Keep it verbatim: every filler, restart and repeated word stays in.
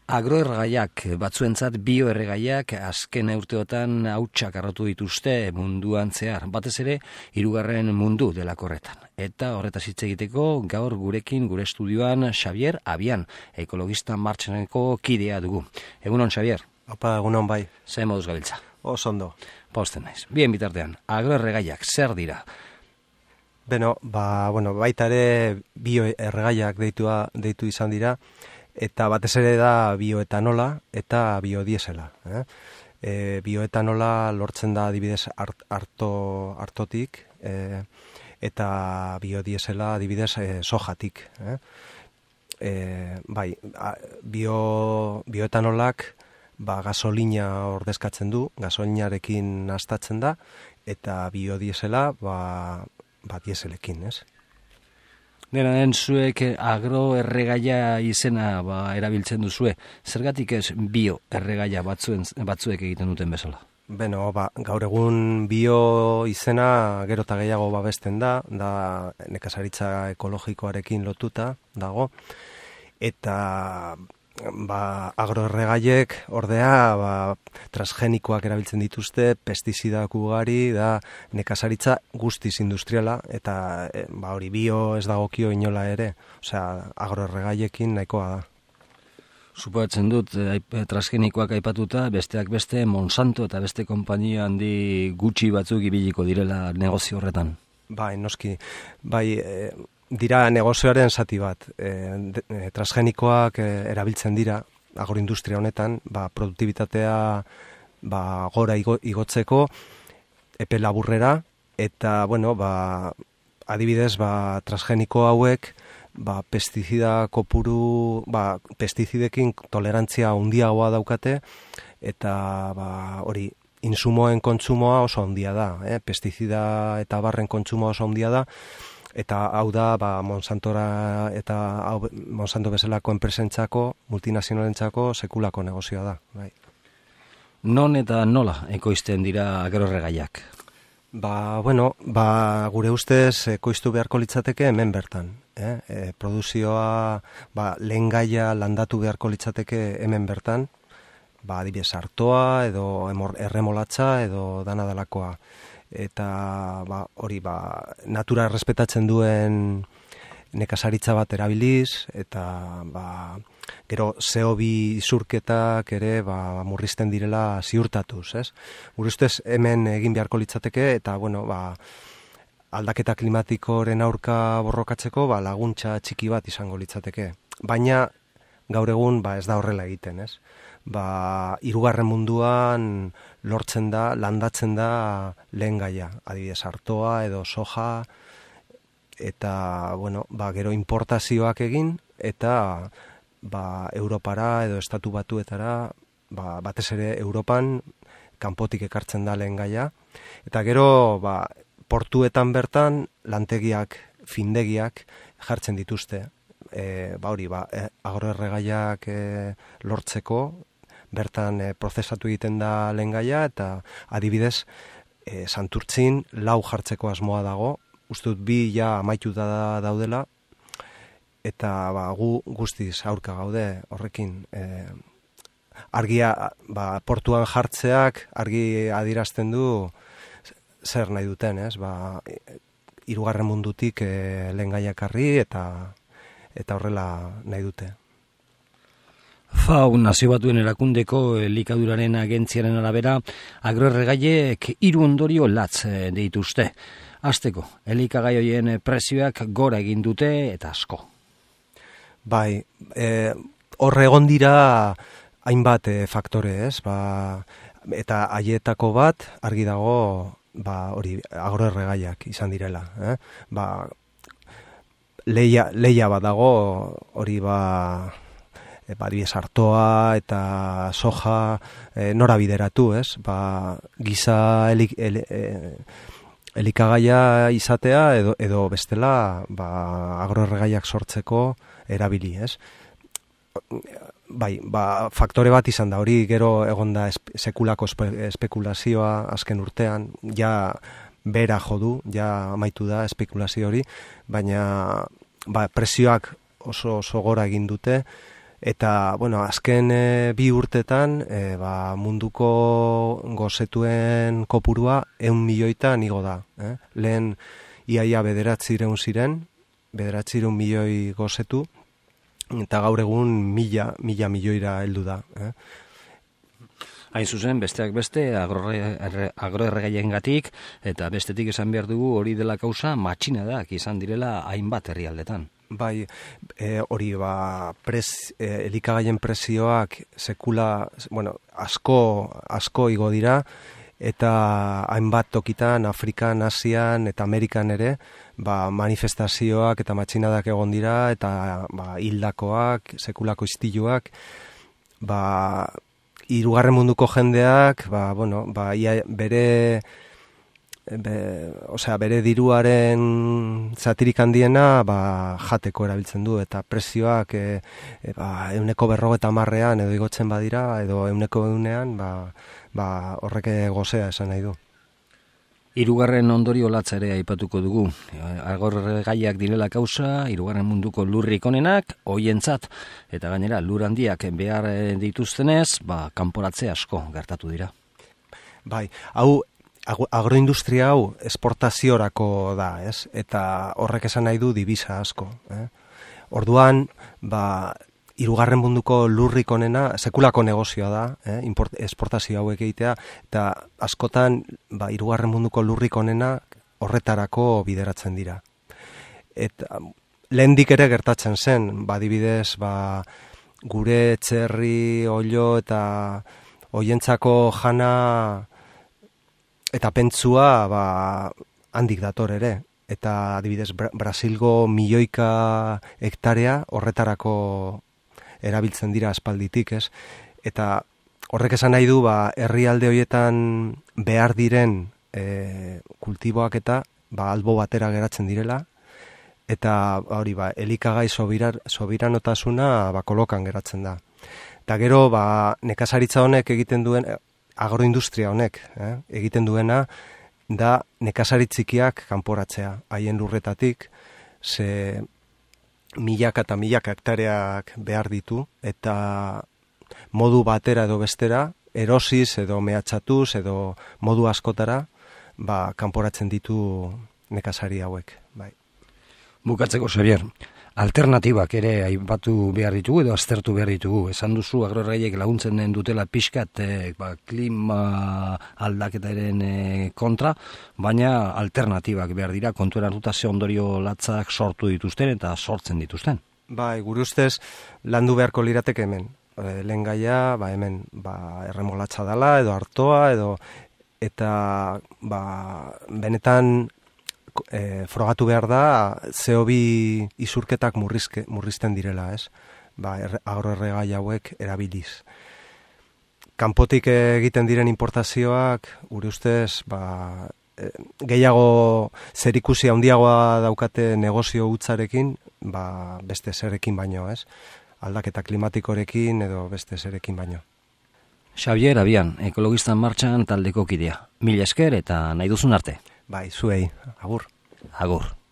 Agroerregaiak, batzuentzat bioerregaiak azken urteotan hautsak arrotu dituzte munduan zehar, batez ere hirugarren mundu delakorretan. Eta horretaz hitz egiteko gaur gurekin gure estudioan Xabier Abian, ekologista martxaneko kidea dugu. Egunon, Xabier? Opa, egunon bai. Zer moduz gabiltza? Oso ondo. Posten naiz. Bien bitartean, agroerregaiak zer dira? Beno, ba, bueno, baita ere bioerregaiak deitua, deitu izan dira, eta batez ere da bioetanola eta biodiesela. Eh? E, bioetanola lortzen da adibidez art, arto, artotik, e, eta biodiesela adibidez e, sojatik. Eh? E, bai, a, bio, bioetanolak ba, gasolina ordezkatzen du, gasolinarekin nastatzen da, eta biodiesela ba, ba dieselekin, ez? Dena den zuek agroerregaia izena ba, erabiltzen duzue. Zergatik ez bio erregaia batzuen, batzuek egiten duten bezala? Beno, ba, gaur egun bio izena gero eta gehiago babesten da, da nekazaritza ekologikoarekin lotuta dago, eta ba, agroerregaiek ordea ba, transgenikoak erabiltzen dituzte, pestizidak ugari, da nekazaritza guztiz industriala, eta e, ba, hori bio ez dagokio inola ere, osea, agroerregaiekin nahikoa da. Supoatzen dut, transgenikoak aipatuta, besteak beste Monsanto eta beste konpainia handi gutxi batzuk ibiliko direla negozio horretan. Bai, noski, bai, e, dira negozioaren zati bat. E, e, transgenikoak e, erabiltzen dira agroindustria honetan, ba, produktibitatea ba, gora igo, igotzeko epe laburrera, eta, bueno, ba, adibidez, ba, transgeniko hauek, ba, pestizida kopuru, ba, pestizidekin tolerantzia handiagoa daukate, eta ba, hori, insumoen kontsumoa oso handia da, eh? Pestizida eta barren kontsumoa oso handia da, eta hau da ba, Monsantora eta hau, Monsanto bezalako enpresentzako, multinazionalentzako sekulako negozioa da. Bai. Non eta nola ekoizten dira agroerregaiak? Ba, bueno, ba, gure ustez ekoiztu beharko litzateke hemen bertan. Eh? E, produzioa ba, lehen gaia landatu beharko litzateke hemen bertan, ba, adibidez artoa edo erremolatza edo dana dalakoa. Eta ba, hori ba, natura respetatzen duen nekazaritza bat erabiliz, eta ba, gero C O bi isurketak ere ba, murrizten direla ziurtatuz. Ez? Gure ustez hemen egin beharko litzateke, eta bueno, ba, aldaketa klimatikoren aurka borrokatzeko ba, laguntza txiki bat izango litzateke. Baina gaur egun ba, ez da horrela egiten, ez? Ba, hirugarren munduan lortzen da, landatzen da lehen gaia, adibidez artoa edo soja, eta bueno, ba, gero importazioak egin, eta ba, Europara edo Estatu Batuetara, ba, batez ere Europan kanpotik ekartzen da lehen gaia, eta gero ba, portuetan bertan lantegiak, findegiak jartzen dituzte. E, ba hori, ba, e, agroerregaiak e, lortzeko, bertan e, prozesatu egiten da lehen gaia, eta adibidez, e, Santurtzin lau jartzeko asmoa dago, ustut bi ja amaitu da daudela, eta ba, gu guztiz aurka gaude horrekin. E, argia, ba, portuan jartzeak argi adierazten du zer nahi duten, ez? Ba, hirugarren mundutik e, lehen gaiak harri, eta eta horrela nahi dute. F A O, Nazio Batuen Erakundeko elikaduraren agentziaren arabera, agroerregaiek hiru ondorio latz dituzte. Hasteko, elikagai horien prezioak gora egin dute eta asko. Bai, e, hor egon dira hainbat e, faktore, ez? Ba, eta haietako bat argi dago ba, hori agroerregaiak izan direla. Eh? Ba, Leia, leia bat dago, hori ba, e, ba artoa eta soja e, nora bideratu, ez? Ba, giza elik, el, e, elikagaia izatea edo, edo bestela ba, agroerregaiak sortzeko erabili, ez? Bai, ba, faktore bat izan da, hori gero egonda sekulako espe, espekulazioa azken urtean, ja bera jo du, ja amaitu da espekulazio hori, baina ba, prezioak oso, oso gora egin dute, Eta, bueno, azken e, bi urtetan, e, ba, munduko gozetuen kopurua ehun milioitan igo da. Eh? Lehen iaia bederatzireun ziren, bederatzireun milioi gozetu, eta gaur egun mila, mila milioira heldu da. Eh? Hain zuzen, besteak beste, agroerregaiengatik, eta bestetik esan behar dugu hori dela kausa matxinadak izan direla hainbat herrialdetan. Bai, e, hori ba, prez, e, elikagaien prezioak sekula, bueno, asko, asko igo dira, eta hainbat tokitan, Afrikan, Asian eta Amerikan ere, ba, manifestazioak eta matxinadak egon dira, eta ba, hildakoak, sekulako istiluak, ba, hirugarren munduko jendeak, ba, bueno, ba, ia, bere... Be, osea, bere diruaren zatirik handiena ba, jateko erabiltzen du, eta prezioak e, e, ba, euneko berrogeta marrean edo igotzen badira, edo euneko eunean ba, ba, horrek gozea esan nahi du. Hirugarren ondorio latza ere aipatuko dugu. Agorregaiak direla kausa, hirugarren munduko lurrik onenak, hoientzat, eta gainera lur handiak behar dituztenez, ba, kanporatze asko gertatu dira. Bai, hau agroindustria hau esportaziorako da, ez? Eta horrek esan nahi du divisa asko. Eh? Orduan, ba, hirugarren munduko lurrik onena, sekulako negozioa da, eh? Import, esportazio hauek egitea, eta askotan, ba, hirugarren munduko lurrik onena horretarako bideratzen dira. Eta lehendik ere gertatzen zen, ba, adibidez, ba, gure txerri, olio eta hoientzako jana eta pentsua ba, handik dator ere. Eta adibidez Brasilgo milioika hektarea horretarako erabiltzen dira aspalditik, ez? Eta horrek esan nahi du ba, herrialde horietan behar diren e, kultiboak eta ba, albo batera geratzen direla, eta hori ba, elikagai sobirar, sobiranotasuna ba, kolokan geratzen da. Eta gero ba, nekazaritza honek egiten duen, agroindustria honek eh, egiten duena da nekazari txikiak kanporatzea, haien lurretatik, ze milaka eta milaka hektareak behar ditu, eta modu batera edo bestera, erosiz edo mehatxatuz edo modu askotara, ba, kanporatzen ditu nekazari hauek. Bai. Bukatzeko, Xabier, alternatibak ere aipatu behar ditugu edo aztertu behar ditugu. Esan duzu agroerregaiek laguntzen den dutela pixkat e, ba, klima aldaketaren e, kontra, baina alternatibak behar dira, kontuera hartuta ze ondorio latzak sortu dituzten eta sortzen dituzten. Bai, gure ustez landu beharko lirateke hemen. E, lehen gaia, ba, hemen ba, erremolatza dela edo artoa edo eta ba, benetan E, frogatu behar da C O bi isurketak murrizke, murrizten direla, ez? Ba, er, agroerregai hauek erabiliz. Kanpotik egiten diren importazioak, gure ustez, ba, e, gehiago zerikusi handiagoa daukate negozio hutsarekin, ba, beste zerekin baino, ez? Aldaketa klimatikorekin edo beste zerekin baino. Xabier Abian, Ekologistan Martxan taldeko kidea. Mila esker eta nahi duzun arte. Bai, zuei, agur. Agur.